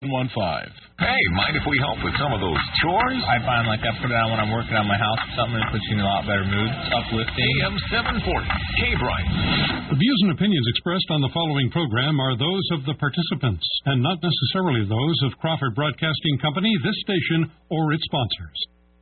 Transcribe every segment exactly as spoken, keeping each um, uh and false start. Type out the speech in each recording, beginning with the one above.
one five. Hey, mind if we help with some of those chores? I find like I put it on when I'm working on my house or something, it puts you in a lot better mood. It's uplifting. A M seven forty, K-Bright. The views and opinions expressed on the following program are those of the participants and not necessarily those of Crawford Broadcasting Company, this station, or its sponsors.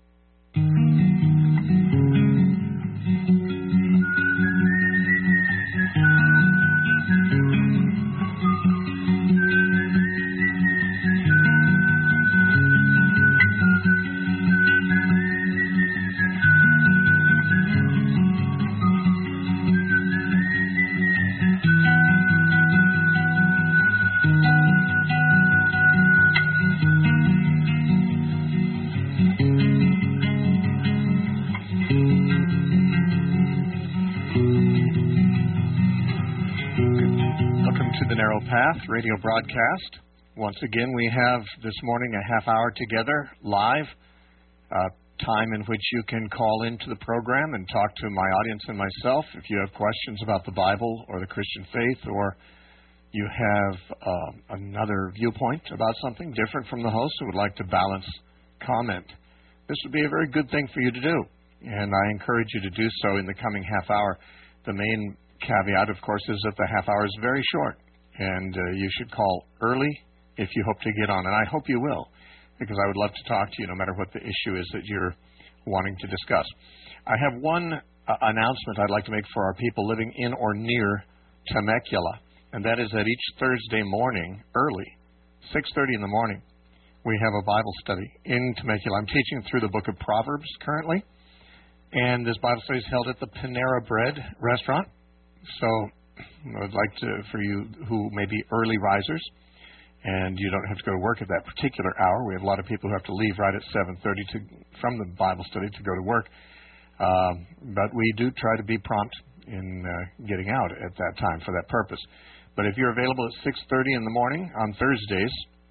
Narrow Path radio broadcast. Once again, we have this morning a half hour together live, uh, time in which you can call into the program and talk to my audience and myself if you have questions about the Bible or the Christian faith, or you have uh, another viewpoint about something different from the host and would like to balance comment. This would be a very good thing for you to do, and I encourage you to do so in the coming half hour. The main caveat, of course, is that the half hour is very short. And uh, you should call early if you hope to get on. And I hope you will, because I would love to talk to you no matter what the issue is that you're wanting to discuss. I have one uh, announcement I'd like to make for our people living in or near Temecula, and that is that each Thursday morning, early, six thirty in the morning, we have a Bible study in Temecula. I'm teaching through the book of Proverbs currently, and this Bible study is held at the Panera Bread restaurant. So I would like to, for you who may be early risers, and you don't have to go to work at that particular hour. We have a lot of people who have to leave right at seven thirty to, from the Bible study to go to work. Um, but we do try to be prompt in uh, getting out at that time for that purpose. But if you're available at six thirty in the morning on Thursdays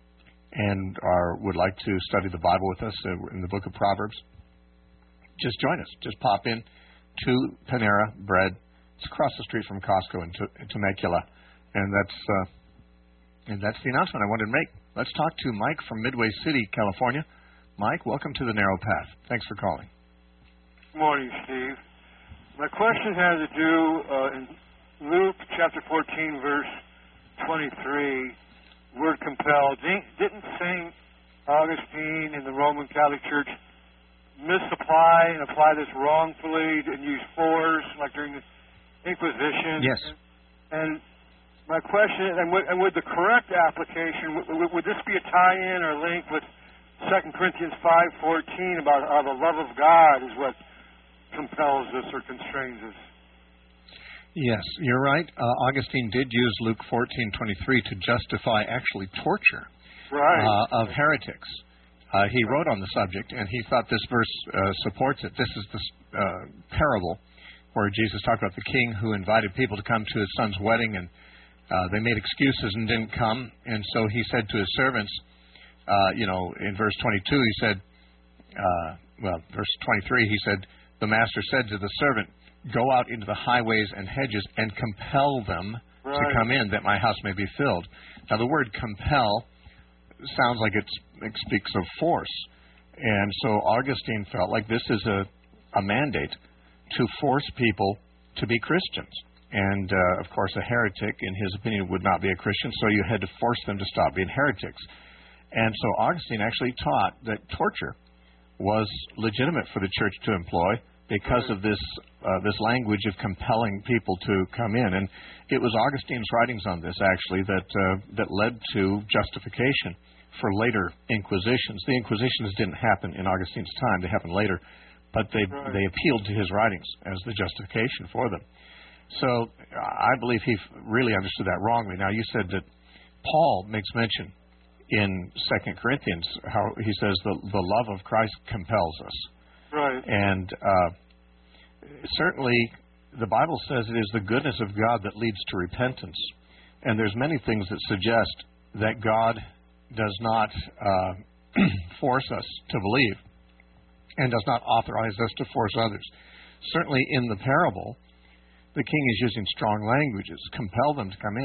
and are, would like to study the Bible with us uh, in the book of Proverbs, just join us. Just pop in to Panera Bread. It's across the street from Costco in, T- in Temecula, and that's uh, and that's the announcement I wanted to make. Let's talk to Mike from Midway City, California. Mike, welcome to the Narrow Path. Thanks for calling. Good morning, Steve. My question has to do uh, in Luke chapter fourteen, verse twenty-three, word compelled. Didn't, didn't Saint Augustine in the Roman Catholic Church misapply and apply this wrongfully and use force, like during the Inquisition? Yes. And my question, and would, and would the correct application, would, would this be a tie-in or link with Second Corinthians five fourteen about how the love of God is what compels us or constrains us? Yes, you're right. Uh, Augustine did use Luke fourteen twenty-three to justify actually torture right. uh, of heretics. Uh, he wrote on the subject, and he thought this verse uh, supports it. This is the uh, parable where Jesus talked about the king who invited people to come to his son's wedding, and uh, they made excuses and didn't come. And so he said to his servants, uh, you know, in verse twenty-two, he said, uh, well, verse twenty-three, he said, the master said to the servant, go out into the highways and hedges and compel them right. to come in, that my house may be filled. Now, the word compel sounds like it's, it speaks of force. And so Augustine felt like this is a, a mandate to force people to be Christians. And, uh, of course, a heretic, in his opinion, would not be a Christian, so you had to force them to stop being heretics. And so Augustine actually taught that torture was legitimate for the church to employ because of this uh, this language of compelling people to come in. And it was Augustine's writings on this, actually, that uh, that led to justification for later inquisitions. The inquisitions didn't happen in Augustine's time. They happened later. But they right. they appealed to his writings as the justification for them. So I believe he really understood that wrongly. Now, you said that Paul makes mention in Second Corinthians how he says the, the love of Christ compels us. Right. And uh, certainly the Bible says it is the goodness of God that leads to repentance. And there's many things that suggest that God does not uh, force us to believe and does not authorize us to force others. Certainly in the parable, the king is using strong languages, compel them to come in.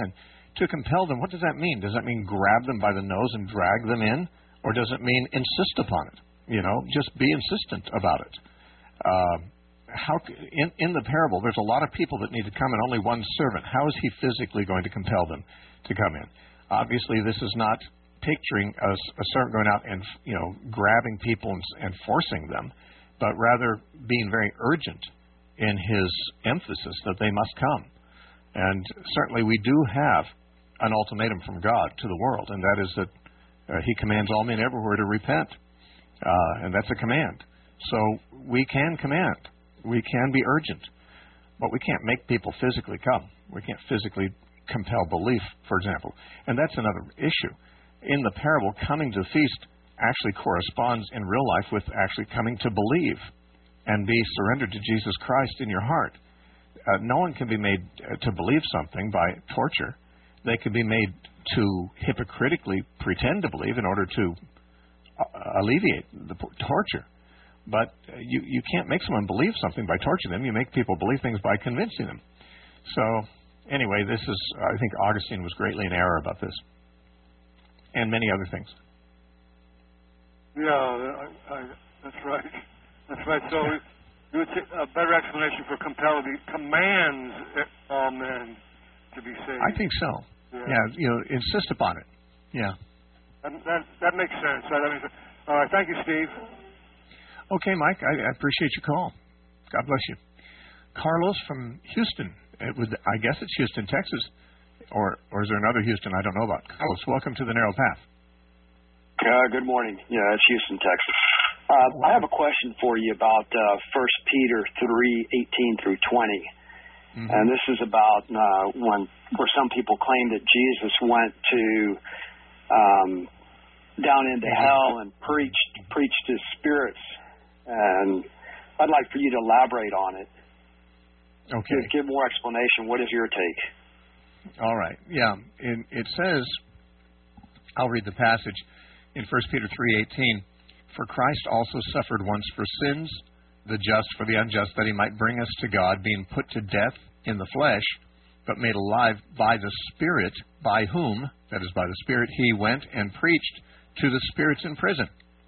To compel them, what does that mean? Does that mean grab them by the nose and drag them in? Or does it mean insist upon it? You know, just be insistent about it. Uh, how in, in the parable, there's a lot of people that need to come and only one servant. How is he physically going to compel them to come in? Obviously, this is not picturing a, a servant going out and, you know, grabbing people and, and forcing them, but rather being very urgent in his emphasis that they must come. And certainly we do have an ultimatum from God to the world, and that is that uh, he commands all men everywhere to repent. Uh, and that's a command. So we can command. We can be urgent. But we can't make people physically come. We can't physically compel belief, for example. And that's another issue. In the parable, coming to the feast actually corresponds in real life with actually coming to believe and be surrendered to Jesus Christ in your heart. Uh, no one can be made uh, to believe something by torture. They can be made to hypocritically pretend to believe in order to uh, alleviate the torture. But uh, you, you can't make someone believe something by torturing them. You make people believe things by convincing them. So, anyway, this is, I think Augustine was greatly in error about this. And many other things. Yeah, I, I, that's right. That's right. So you would say a better explanation for compel be commands all men to be saved. I think so. Yeah, yeah, you know, insist upon it. Yeah. That that, that makes sense. That makes sense. All right. Thank you, Steve. Okay, Mike. I, I appreciate your call. God bless you. Carlos from Houston. It would, I guess it's Houston, Texas. Or, or is there another Houston I don't know about? Carlos, welcome to the Narrow Path. Uh, good morning. Yeah, it's Houston, Texas. Uh, I have a question for you about uh, First Peter three eighteen through twenty, mm-hmm. and this is about uh, when where some people claim that Jesus went to um, down into hell and preached preached his spirits, and I'd like for you to elaborate on it. Okay. Give, give more explanation. What is your take? All right. Yeah. It, it says, I'll read the passage in First Peter three eighteen. For Christ also suffered once for sins, the just for the unjust, that he might bring us to God, being put to death in the flesh, but made alive by the Spirit, by whom, that is by the Spirit, he went and preached to the spirits in prison.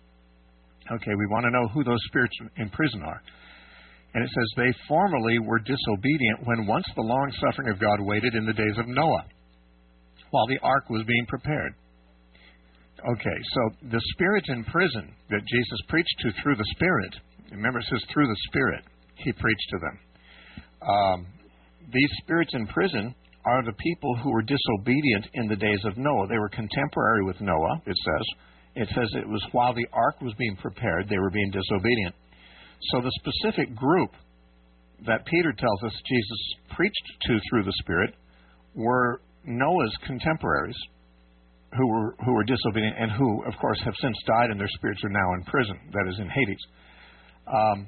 Okay, we want to know who those spirits in prison are. And it says, they formerly were disobedient when once the long-suffering of God waited in the days of Noah, while the ark was being prepared. Okay, so the spirits in prison that Jesus preached to through the Spirit, remember it says through the Spirit, he preached to them. Um, these spirits in prison are the people who were disobedient in the days of Noah. They were contemporary with Noah, it says. It says it was while the ark was being prepared, they were being disobedient. So the specific group that Peter tells us Jesus preached to through the Spirit were Noah's contemporaries who were who were disobedient and who, of course, have since died and their spirits are now in prison, that is in Hades. Um,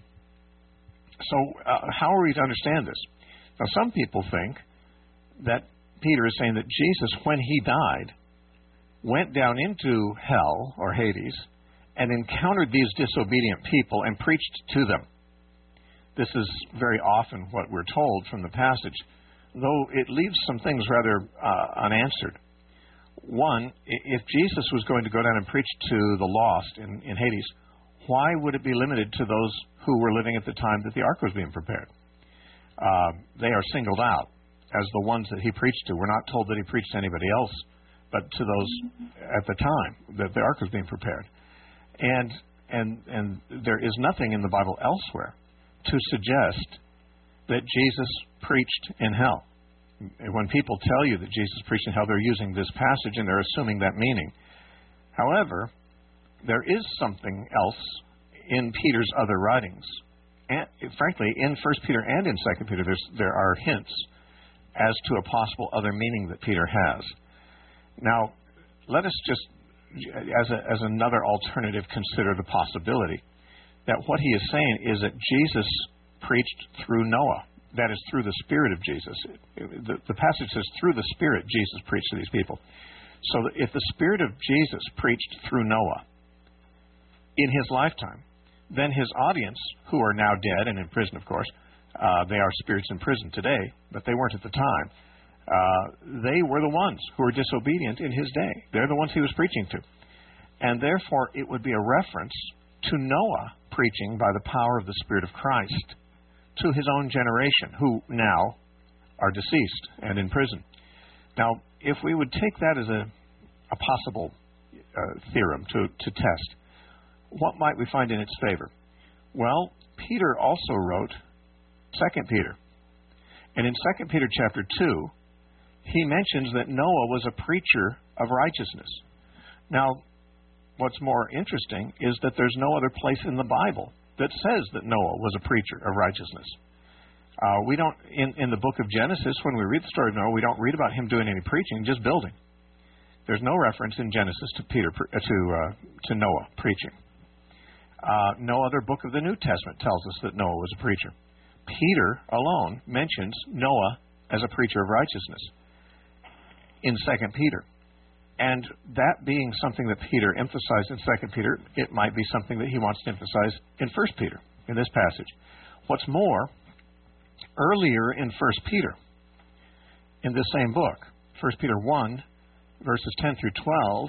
so uh, how are we to understand this? Now, some people think that Peter is saying that Jesus, when he died, went down into hell or Hades and encountered these disobedient people and preached to them. This is very often what we're told from the passage, though it leaves some things rather uh, unanswered. One, if Jesus was going to go down and preach to the lost in, in Hades, why would it be limited to those who were living at the time that the ark was being prepared? Uh, they are singled out as the ones that he preached to. We're not told that he preached to anybody else, but to those at the time that the ark was being prepared. And and and there is nothing in the Bible elsewhere to suggest that Jesus preached in hell. When people tell you that Jesus preached in hell, they're using this passage and they're assuming that meaning. However, there is something else in Peter's other writings. And frankly, in First Peter and in Second Peter, there's, there are hints as to a possible other meaning that Peter has. Now, let us just, as, a, as another alternative, consider the possibility that what he is saying is that Jesus preached through Noah. That is, through the Spirit of Jesus. The, the passage says, through the Spirit, Jesus preached to these people. So if the Spirit of Jesus preached through Noah in his lifetime, then his audience, who are now dead and in prison, of course, uh, they are spirits in prison today, but they weren't at the time. Uh, they were the ones who were disobedient in his day. They're the ones he was preaching to. And therefore, it would be a reference to Noah preaching by the power of the Spirit of Christ to his own generation, who now are deceased and in prison. Now, if we would take that as a, a possible uh, theorem to, to test, what might we find in its favor? Well, Peter also wrote Second Peter. And in Second Peter chapter two, he mentions that Noah was a preacher of righteousness. Now, what's more interesting is that there's no other place in the Bible that says that Noah was a preacher of righteousness. Uh, we don't, in, in the book of Genesis, when we read the story of Noah, we don't read about him doing any preaching, just building. There's no reference in Genesis to Peter to uh, to Noah preaching. Uh, no other book of the New Testament tells us that Noah was a preacher. Peter alone mentions Noah as a preacher of righteousness in Second Peter. And that being something that Peter emphasized in Second Peter, it might be something that he wants to emphasize in First Peter, in this passage. What's more, earlier in First Peter, in this same book, First Peter one, verses ten through twelve,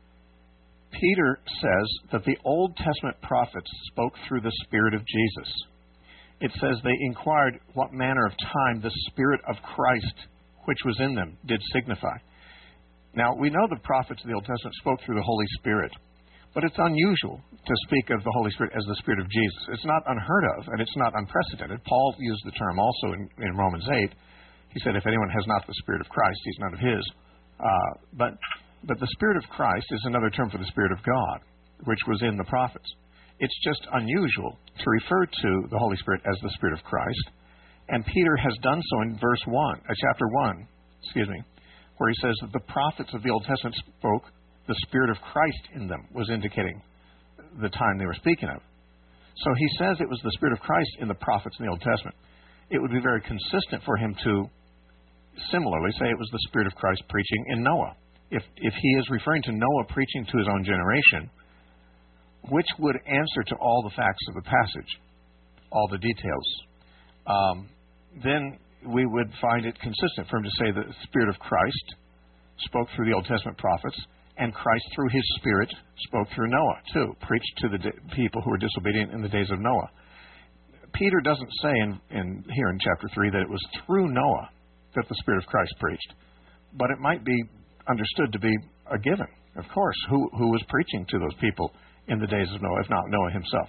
Peter says that the Old Testament prophets spoke through the Spirit of Jesus. It says they inquired what manner of time the Spirit of Christ, which was in them, did signify. Now, we know the prophets of the Old Testament spoke through the Holy Spirit, but it's unusual to speak of the Holy Spirit as the Spirit of Jesus. It's not unheard of, and it's not unprecedented. Paul used the term also in, in Romans eight. He said, if anyone has not the Spirit of Christ, he's none of his. Uh, but, but the Spirit of Christ is another term for the Spirit of God, which was in the prophets. It's just unusual to refer to the Holy Spirit as the Spirit of Christ, and Peter has done so in verse one, uh, chapter one, excuse me, where he says that the prophets of the Old Testament spoke, the Spirit of Christ in them was indicating the time they were speaking of. So he says it was the Spirit of Christ in the prophets in the Old Testament. It would be very consistent for him to similarly say it was the Spirit of Christ preaching in Noah. If, if he is referring to Noah preaching to his own generation, which would answer to all the facts of the passage, all the details, um, then we would find it consistent for him to say that the Spirit of Christ spoke through the Old Testament prophets, and Christ through his Spirit spoke through Noah, too, preached to the di- people who were disobedient in the days of Noah. Peter doesn't say in, in here in chapter three that it was through Noah that the Spirit of Christ preached, but it might be understood to be a given, of course, who, who was preaching to those people in the days of Noah, if not Noah himself.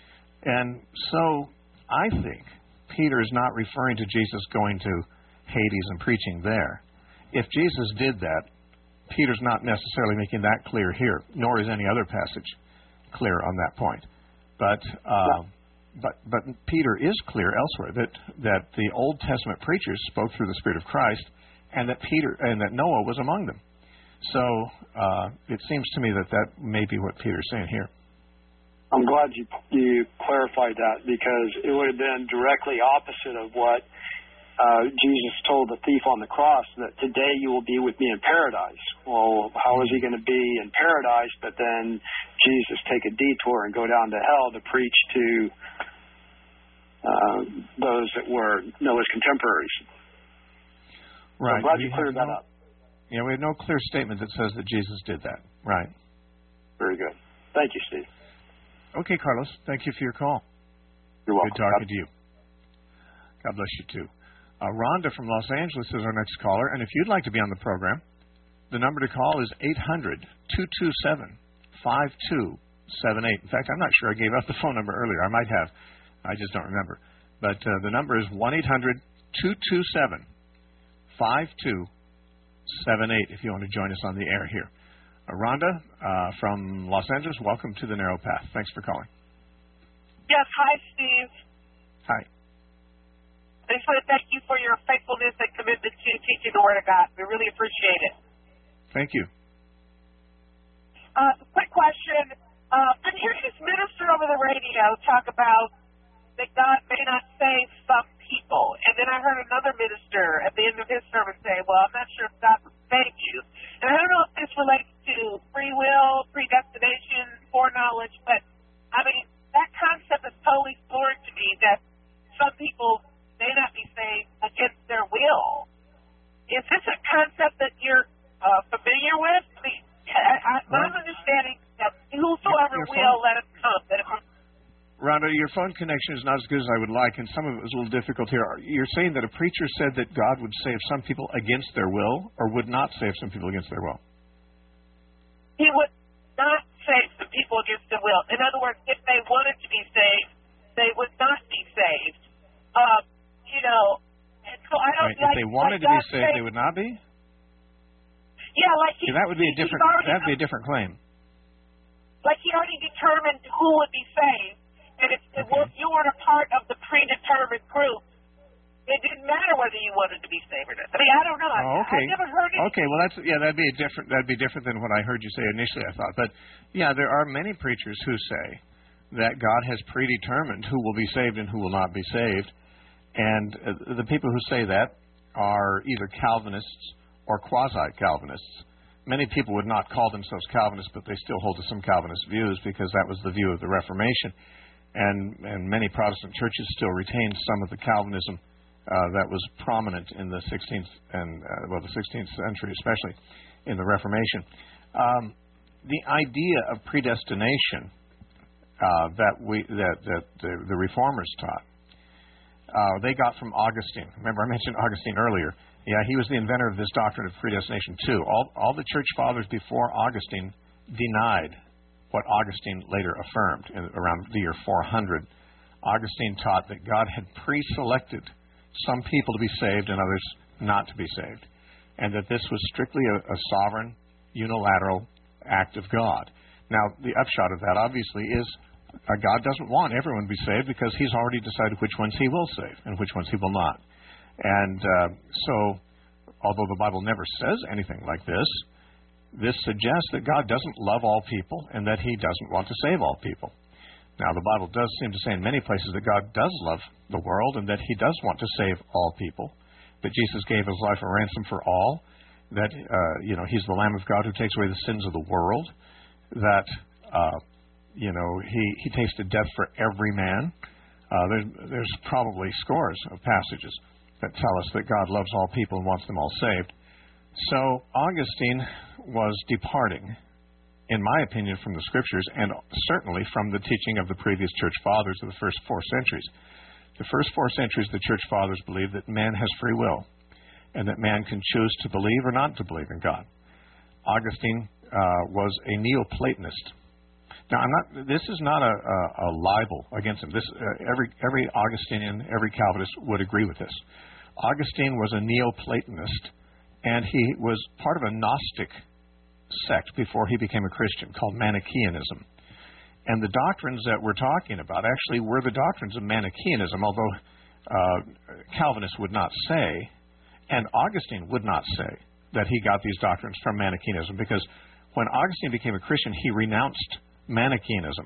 And so I think Peter is not referring to Jesus going to Hades and preaching there. If Jesus did that, Peter's not necessarily making that clear here, nor is any other passage clear on that point. But uh, but but Peter is clear elsewhere that, that the Old Testament preachers spoke through the Spirit of Christ, and that Peter and that Noah was among them. So uh, it seems to me that that may be what Peter's saying here. I'm glad you you clarified that, because it would have been directly opposite of what uh, Jesus told the thief on the cross, that today you will be with me in paradise. Well, how is he going to be in paradise, but then Jesus take a detour and go down to hell to preach to uh, those that were Noah's contemporaries? Right. So I'm glad we you cleared that no, up. Yeah, we have no clear statement that says that Jesus did that. Right. Very good. Thank you, Steve. Okay, Carlos. Thank you for your call. You're welcome. Good talking to you. God bless you, too. Uh, Rhonda from Los Angeles is our next caller, and if you'd like to be on the program, the number to call is eight hundred, two two seven, five two seven eight. In fact, I'm not sure I gave out the phone number earlier. I might have. I just don't remember. But uh, the number is one eight hundred, two two seven, five two seven eight if you want to join us on the air here. Uh, Rhonda uh, from Los Angeles, welcome to the Narrow Path. Thanks for calling. Yes, hi, Steve. Hi. I just want to thank you for your faithfulness and commitment to teaching the Word of God. We really appreciate it. Thank you. Uh, quick question. Uh, I'm hearing this minister over the radio talk about that God may not save some people. And then I heard another minister at the end of his sermon say, well, I'm not sure if God will save you. And I don't know if this relates to free will, predestination, foreknowledge, but, I mean, that concept is totally foreign to me, that some people may not be saved against their will. Is this will, let it come. Let it come. Rhonda, your phone connection is not as good as I would like, and some of it was a little difficult here. You're saying that a preacher said that God would save some people against their will, or would not save some people against their will? He would not save some people against their will. In other words, if they wanted to be saved, they would not be saved. Um, you know, and so I don't right. like. If they wanted like to be saved, saved, they would not be. Yeah, like he, See, that would be a different. Already, that would be a different claim. Like he already determined who would be saved. And if, okay. if you weren't a part of the predetermined group, it didn't matter whether you wanted to be saved or not. I mean, I don't know. Oh, okay. I, I've never heard it. Okay, well, that's yeah, that'd be a different. That'd be different than what I heard you say initially. I thought, but yeah, there are many preachers who say that God has predetermined who will be saved and who will not be saved, and uh, the people who say that are either Calvinists or quasi-Calvinists. Many people would not call themselves Calvinists, but they still hold to some Calvinist views because that was the view of the Reformation. And, and many Protestant churches still retain some of the Calvinism uh, that was prominent in the sixteenth and uh, well, the sixteenth century, especially in the Reformation. Um, the idea of predestination uh, that we that, that the, the Reformers taught, uh, they got from Augustine. Remember, I mentioned Augustine earlier. Yeah, he was the inventor of this doctrine of predestination too. All all the church fathers before Augustine denied what Augustine later affirmed in, around the year four hundred. Augustine taught that God had pre-selected some people to be saved and others not to be saved, and that this was strictly a, a sovereign, unilateral act of God. Now, the upshot of that, obviously, is uh, God doesn't want everyone to be saved because he's already decided which ones he will save and which ones he will not. And uh, so, although the Bible never says anything like this, this suggests that God doesn't love all people and that he doesn't want to save all people. Now, the Bible does seem to say in many places that God does love the world and that he does want to save all people, that Jesus gave his life a ransom for all, that uh, you know he's the Lamb of God who takes away the sins of the world, that uh, you know he, he tasted death for every man. Uh, there's, there's probably scores of passages that tell us that God loves all people and wants them all saved. So Augustine was departing, in my opinion, from the Scriptures and certainly from the teaching of the previous church fathers of the first four centuries. The first four centuries, the church fathers believed that man has free will and that man can choose to believe or not to believe in God. Augustine uh, was a Neoplatonist. Now, I'm not. This is not a, a, a libel against him. This uh, every every Augustinian, every Calvinist would agree with this. Augustine was a Neoplatonist, and he was part of a Gnostic sect before he became a Christian called Manichaeanism. And the doctrines that we're talking about actually were the doctrines of Manichaeanism, although uh, Calvinists would not say, and Augustine would not say, that he got these doctrines from Manichaeanism, because when Augustine became a Christian, he renounced Manichaeanism,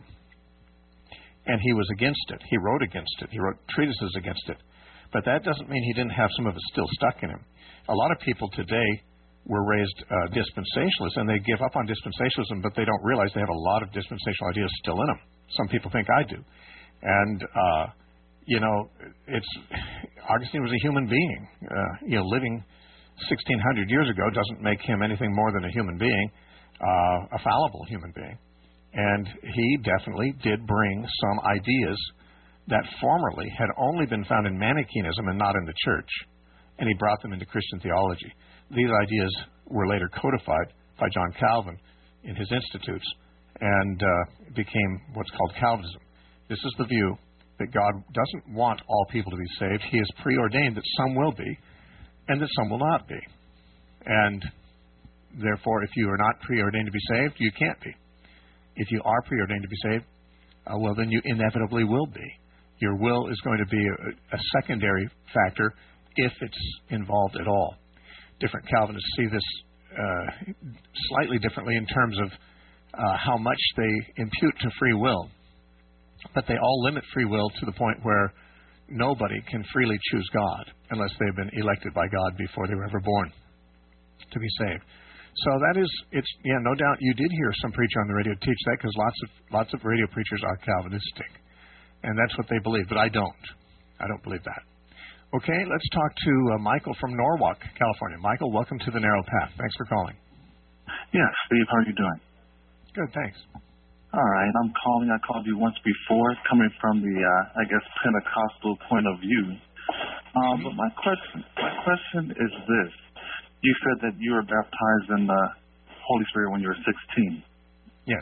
and he was against it. He wrote against it. He wrote treatises against it. But that doesn't mean he didn't have some of it still stuck in him. A lot of people today were raised uh, dispensationalists, and they give up on dispensationalism, but they don't realize they have a lot of dispensational ideas still in them. Some people think I do. And, uh, you know, it's Augustine was a human being. Uh, you know, living sixteen hundred years ago doesn't make him anything more than a human being, uh, a fallible human being. And he definitely did bring some ideas that formerly had only been found in Manichaeanism and not in the church. And he brought them into Christian theology. These ideas were later codified by John Calvin in his Institutes and uh, became what's called Calvinism. This is the view that God doesn't want all people to be saved. He has preordained that some will be and that some will not be. And therefore, if you are not preordained to be saved, you can't be. If you are preordained to be saved, uh, well, then you inevitably will be. Your will is going to be a, a secondary factor if it's involved at all. Different Calvinists see this uh, slightly differently in terms of uh, how much they impute to free will. But they all limit free will to the point where nobody can freely choose God unless they've been elected by God before they were ever born to be saved. So that is, it's yeah, no doubt you did hear some preacher on the radio teach that, because lots of lots of radio preachers are Calvinistic, and that's what they believe. But I don't. I don't believe that. Okay, let's talk to uh, Michael from Norwalk, California. Michael, welcome to the Narrow Path. Thanks for calling. Yeah, Steve, how are you doing? Good, thanks. All right, I'm calling. I called you once before, coming from the, uh, I guess, Pentecostal point of view. Um, but my question, my question is this: you said that you were baptized in the Holy Spirit when you were sixteen. Yes.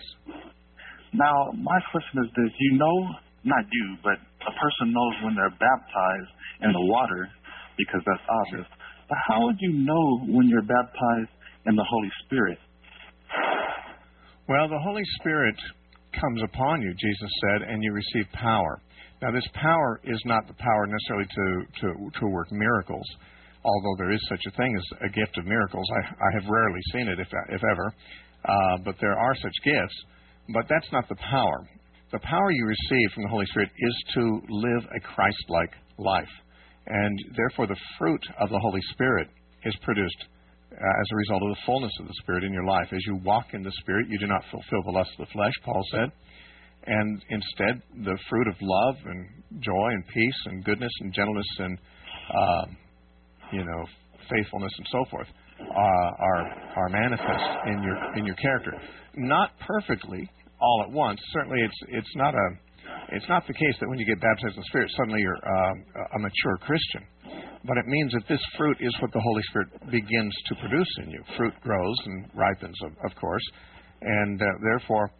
Now, my question is this: you know, not you, but a person knows when they're baptized in the water because that's obvious. But how would you know when you're baptized in the Holy Spirit? Well, the Holy Spirit comes upon you, Jesus said, and you receive power. Now, this power is not the power necessarily to, to, to work miracles, although there is such a thing as a gift of miracles. I, I have rarely seen it, if, if ever, uh, but there are such gifts. But that's not the power. The power you receive from the Holy Spirit is to live a Christ-like life. And therefore, the fruit of the Holy Spirit is produced uh, as a result of the fullness of the Spirit in your life. As you walk in the Spirit, you do not fulfill the lust of the flesh, Paul said. And instead, the fruit of love and joy and peace and goodness and gentleness and, uh, you know, faithfulness and so forth uh, are are manifest in your in your character. Not perfectly all at once. Certainly, it's it's not a it's not the case that when you get baptized in the Spirit, suddenly you're uh, a mature Christian. But it means that this fruit is what the Holy Spirit begins to produce in you. Fruit grows and ripens, of, of course, and uh, therefore,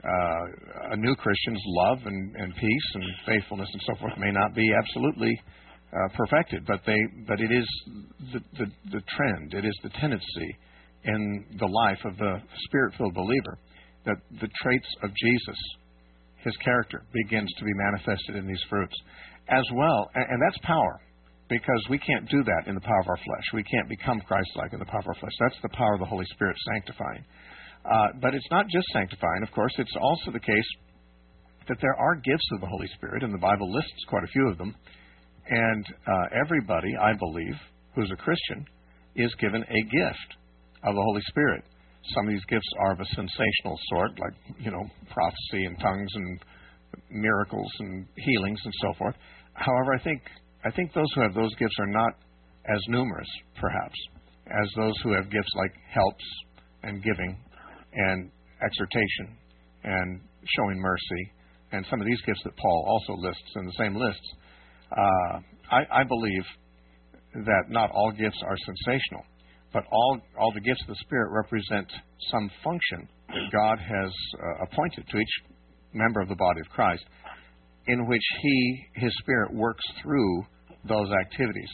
uh, a new Christian's love and, and peace and faithfulness and so forth may not be absolutely uh, perfected, but they but it is the, the the trend. It is the tendency in the life of the Spirit-filled believer that the traits of Jesus, His character, begins to be manifested in these fruits as well, and, and that's power. Because we can't do that in the power of our flesh. We can't become Christ-like in the power of our flesh. That's the power of the Holy Spirit sanctifying. Uh, but it's not just sanctifying, of course. It's also the case that there are gifts of the Holy Spirit, and the Bible lists quite a few of them. And uh, everybody, I believe, who's a Christian, is given a gift of the Holy Spirit. Some of these gifts are of a sensational sort, like, you know, prophecy and tongues and miracles and healings and so forth. However, I think... I think those who have those gifts are not as numerous, perhaps, as those who have gifts like helps and giving and exhortation and showing mercy and some of these gifts that Paul also lists in the same lists. Uh, I, I believe that not all gifts are sensational, but all, all the gifts of the Spirit represent some function that God has uh, appointed to each member of the body of Christ, in which He, His Spirit, works through those activities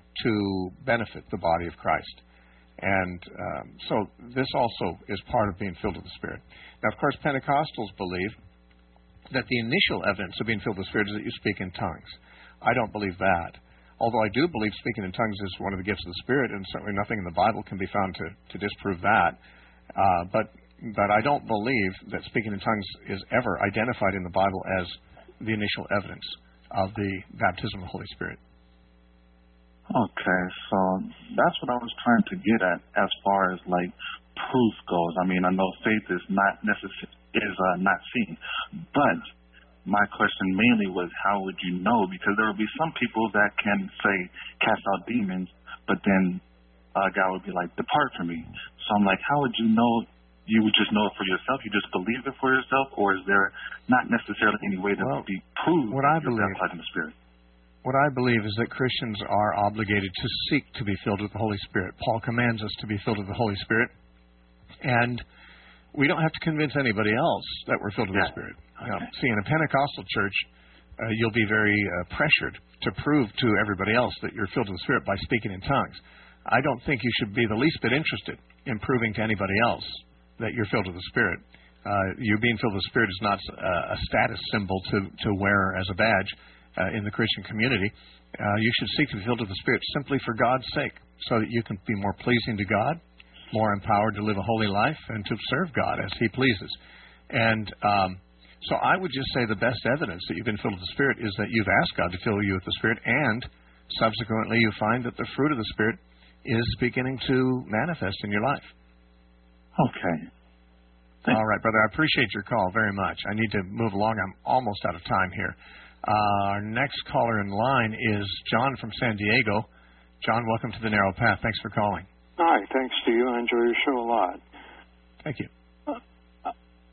to benefit the body of Christ. And um, so this also is part of being filled with the Spirit. Now, of course, Pentecostals believe that the initial evidence of being filled with the Spirit is that you speak in tongues. I don't believe that. Although I do believe speaking in tongues is one of the gifts of the Spirit, and certainly nothing in the Bible can be found to, to disprove that. Uh, but but I don't believe that speaking in tongues is ever identified in the Bible as the initial evidence of the baptism of the Holy Spirit. Okay, so that's what I was trying to get at as far as like proof goes. I mean, I know faith is not necessary is uh, not seen, but my question mainly was how would you know? Because there would be some people that can say cast out demons, but then uh, God would be like, depart from me. So I'm like, how would you know? You would just know it for yourself? You just believe it for yourself, or is there not necessarily any way that well, would be proved what I you're believe, baptized in the Spirit? What I believe is that Christians are obligated to seek to be filled with the Holy Spirit. Paul commands us to be filled with the Holy Spirit, and we don't have to convince anybody else that we're filled with yeah. the Spirit. Okay. Now, see, in a Pentecostal church, uh, you'll be very uh, pressured to prove to everybody else that you're filled with the Spirit by speaking in tongues. I don't think you should be the least bit interested in proving to anybody else that you're filled with the Spirit. Uh, you being filled with the Spirit is not uh, a status symbol to, to wear as a badge uh, in the Christian community. Uh, you should seek to be filled with the Spirit simply for God's sake, so that you can be more pleasing to God, more empowered to live a holy life, and to serve God as He pleases. And um, so I would just say the best evidence that you've been filled with the Spirit is that you've asked God to fill you with the Spirit, and subsequently you find that the fruit of the Spirit is beginning to manifest in your life. Okay. Thank All right, brother. I appreciate your call very much. I need to move along. I'm almost out of time here. Uh, our next caller in line is John from San Diego. John, welcome to the Narrow Path. Thanks for calling. Hi, thanks to you. I enjoy your show a lot. Thank you. Uh,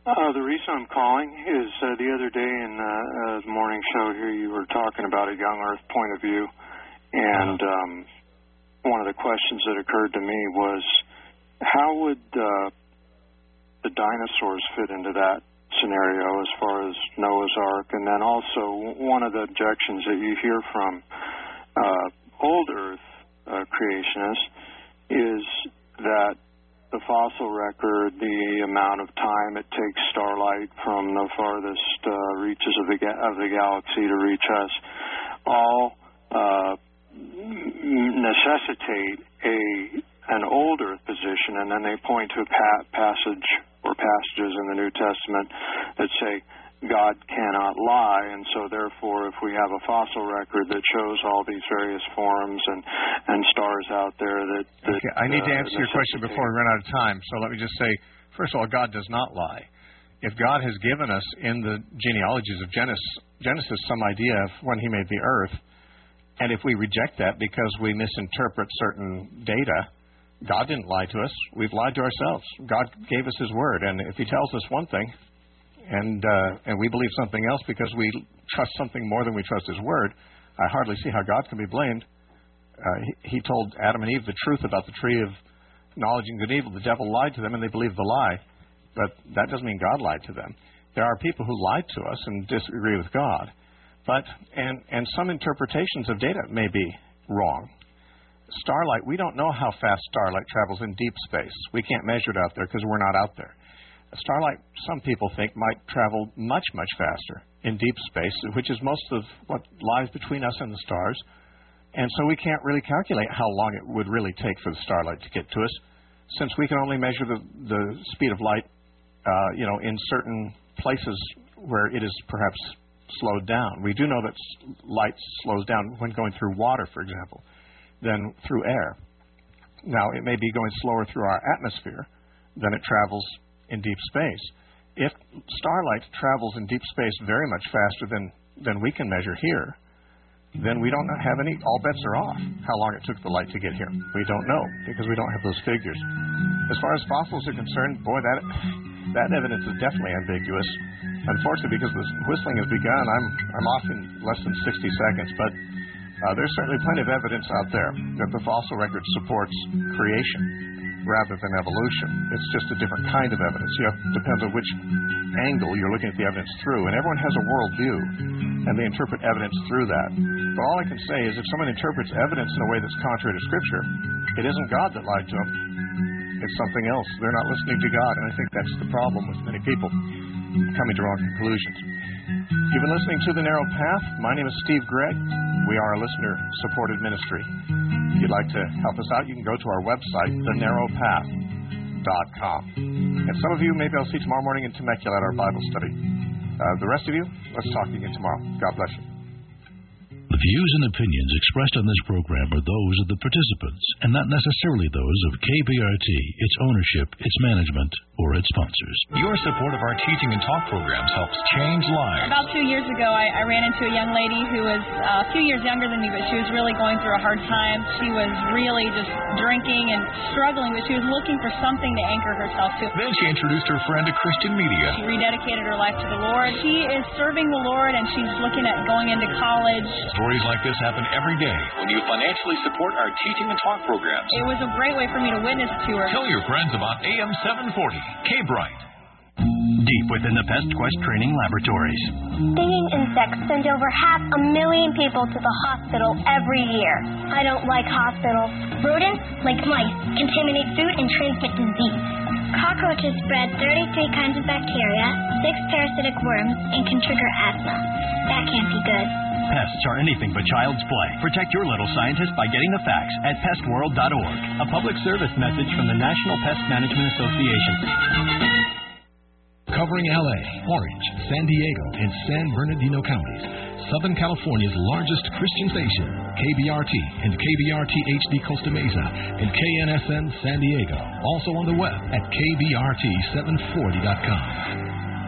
Uh, the reason I'm calling is uh, the other day in uh, uh, the morning show here, you were talking about a young Earth point of view, and um, one of the questions that occurred to me was, how would uh, the dinosaurs fit into that scenario as far as Noah's Ark? And then also, one of the objections that you hear from uh, old Earth uh, creationists is that the fossil record, the amount of time it takes starlight from the farthest uh, reaches of the ga- of the galaxy to reach us, all uh, necessitate a an old Earth position, and then they point to a pa- passage or passages in the New Testament that say God cannot lie, and so therefore, if we have a fossil record that shows all these various forms and, and stars out there that... that okay, I need uh, to answer your question before we run out of time, so let me just say, first of all, God does not lie. If God has given us in the genealogies of Genesis, Genesis some idea of when he made the earth, and if we reject that because we misinterpret certain data, God didn't lie to us. We've lied to ourselves. God gave us his word, and if he tells us one thing, and uh, and we believe something else because we trust something more than we trust his word, I hardly see how God can be blamed. Uh, he, he told Adam and Eve the truth about the tree of knowledge and good and evil. The devil lied to them, and they believed the lie. But that doesn't mean God lied to them. There are people who lied to us and disagree with God. But and, and some interpretations of data may be wrong. Starlight, we don't know how fast starlight travels in deep space. We can't measure it out there because we're not out there. Starlight, some people think, might travel much, much faster in deep space, which is most of what lies between us and the stars. And so we can't really calculate how long it would really take for the starlight to get to us, since we can only measure the, the speed of light, uh, you know, in certain places where it is perhaps slowed down. We do know that light slows down when going through water, for example, than through air. Now, it may be going slower through our atmosphere than it travels in deep space. If starlight travels in deep space very much faster than, than we can measure here, then we don't have any, all bets are off how long it took the light to get here. We don't know because we don't have those figures. As far as fossils are concerned, boy, that that evidence is definitely ambiguous. Unfortunately, because the whistling has begun, I'm, I'm off in less than sixty seconds, but uh, there's certainly plenty of evidence out there that the fossil record supports creation rather than evolution. It's just a different kind of evidence. You have, depends on which angle you're looking at the evidence through. And everyone has a worldview, and they interpret evidence through that. But all I can say is if someone interprets evidence in a way that's contrary to Scripture, it isn't God that lied to them. It's something else. They're not listening to God, and I think that's the problem with many people coming to wrong conclusions. You've been listening to The Narrow Path. My name is Steve Gregg. We are a listener-supported ministry. If you'd like to help us out, you can go to our website, the narrow path dot com. And some of you, maybe I'll see tomorrow morning in Temecula at our Bible study. Uh, the rest of you, let's talk again tomorrow. God bless you. The views and opinions expressed on this program are those of the participants and not necessarily those of K B R T, its ownership, its management, or its sponsors. Your support of our teaching and talk programs helps change lives. About two years ago, I, I ran into a young lady who was uh, a few years younger than me, but she was really going through a hard time. She was really just drinking and struggling, but she was looking for something to anchor herself to. Then she introduced her friend to Christian media. She rededicated her life to the Lord. She is serving the Lord, and she's looking at going into college. Stories like this happen every day when you financially support our teaching and talk programs. It was a great way for me to witness to her. Tell your friends about A M seven forty, K-Bright. Deep within the PestQuest training laboratories. Stinging insects send over half a million people to the hospital every year. I don't like hospitals. Rodents, like mice, contaminate food and transmit disease. Cockroaches spread thirty-three kinds of bacteria, six parasitic worms, and can trigger asthma. That can't be good. Pests are anything but child's play. Protect your little scientist by getting the facts at pest world dot org. A public service message from the National Pest Management Association. Covering L A, Orange, San Diego, and San Bernardino counties, Southern California's largest Christian station, K B R T and K B R T H D Costa Mesa and K N S N San Diego. Also on the web at K B R T seven forty dot com.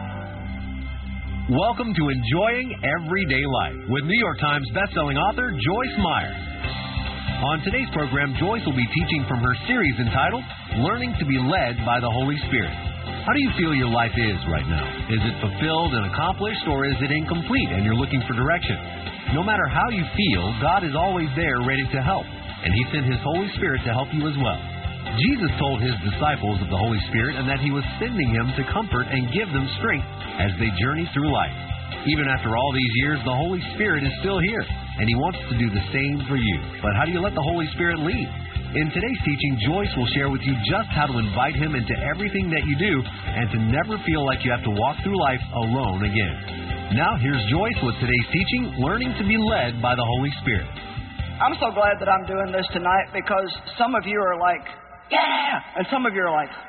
Welcome to Enjoying Everyday Life with New York Times bestselling author Joyce Meyer. On today's program, Joyce will be teaching from her series entitled Learning to be Led by the Holy Spirit. How do you feel your life is right now? Is it fulfilled and accomplished, or is it incomplete and you're looking for direction? No matter how you feel, God is always there ready to help, and He sent His Holy Spirit to help you as well. Jesus told His disciples of the Holy Spirit and that He was sending Him to comfort and give them strength as they journey through life. Even after all these years, the Holy Spirit is still here, and He wants to do the same for you. But how do you let the Holy Spirit lead? In today's teaching, Joyce will share with you just how to invite Him into everything that you do and to never feel like you have to walk through life alone again. Now, here's Joyce with today's teaching, Learning to be Led by the Holy Spirit. I'm so glad that I'm doing this tonight because some of you are like, yeah, and some of you are like,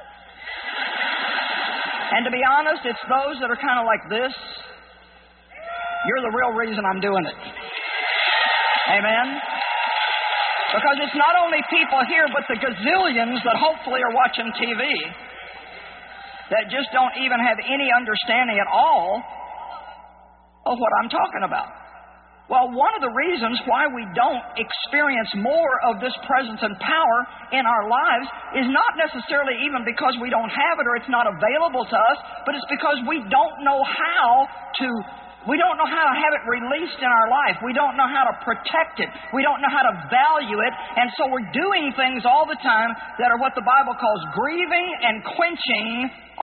and to be honest, it's those that are kind of like this. You're the real reason I'm doing it. Amen? Because it's not only people here, but the gazillions that hopefully are watching T V that just don't even have any understanding at all of what I'm talking about. Well, one of the reasons why we don't experience more of this presence and power in our lives is not necessarily even because we don't have it or it's not available to us, but it's because we don't know how to We don't know how to have it released in our life. We don't know how to protect it. We don't know how to value it. And so we're doing things all the time that are what the Bible calls grieving and quenching